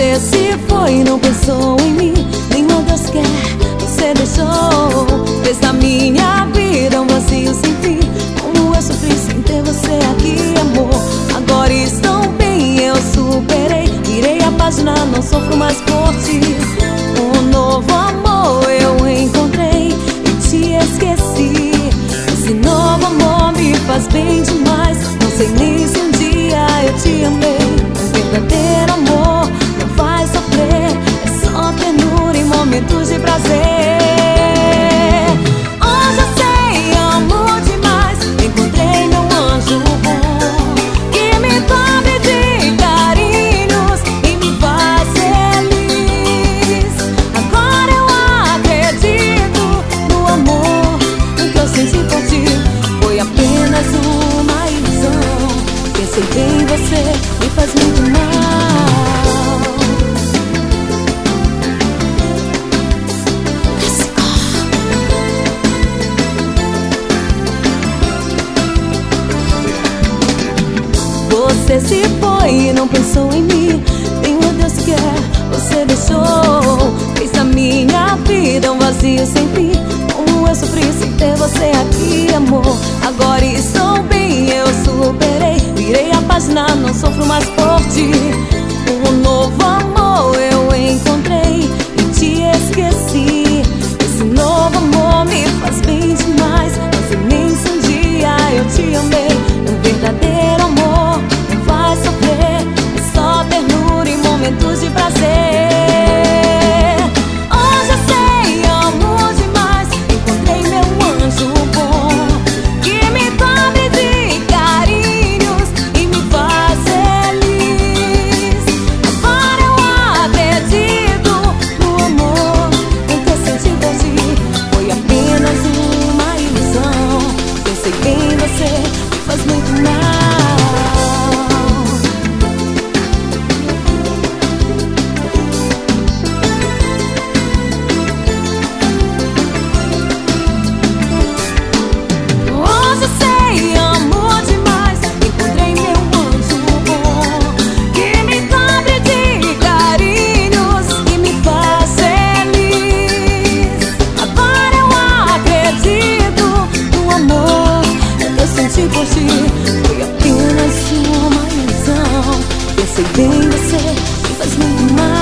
Você se foi e não pensou em mim. Nenhum Deus quer, você deixou. Fez da minha vida um vazio sem fim. Como eu sofri sem ter você aqui, amor. Agora estou bem, eu superei. Virei a página, não sofro mais por ti. Um novo amor eu encontrei e te esqueci. Esse novo amor me faz bem demais. Não sei nem se um dia eu te amei. Um verdadeiro amor não faz sofrer. É só ternura em momentos de prazer. Hoje eu sei, amo demais. Encontrei meu anjo bom, que me cobre de carinhos e me faz feliz. Agora eu acredito no amor que eu senti por ti. Foi apenas uma ilusão. Pensei bem, você me faz muito mal. Você se foi e não pensou em mim. Nenhum Deus quer, você deixou. Fez da minha vida um vazio sem fim. Como eu sofri sem ter você aqui, amor. Agora estou bem, eu superei. Virei a página, não sofro mais por ti. Um novo amor eu encontrei e te esqueci. Esse novo amor me faz bem demais. Não sei nem se um dia eu te amei. Um verdadeiro amor não faz sofrer. É só ternura em momentos de prazer. Hoje eu sei, amo demais. Encontrei meu anjo bom, que me cobre de carinhos e me faz feliz. Agora eu acredito no amor que eu senti por ti. Foi apenas uma ilusão. Pensei bem, você me faz muito mal. Hoje eu sei, amo demais. Encontrei meu anjo bom, que me cobre de carinhos e me faz feliz. Agora eu acredito no amor que eu senti por ti. Foi apenas uma ilusão. Pensei bem, você me faz muito mal.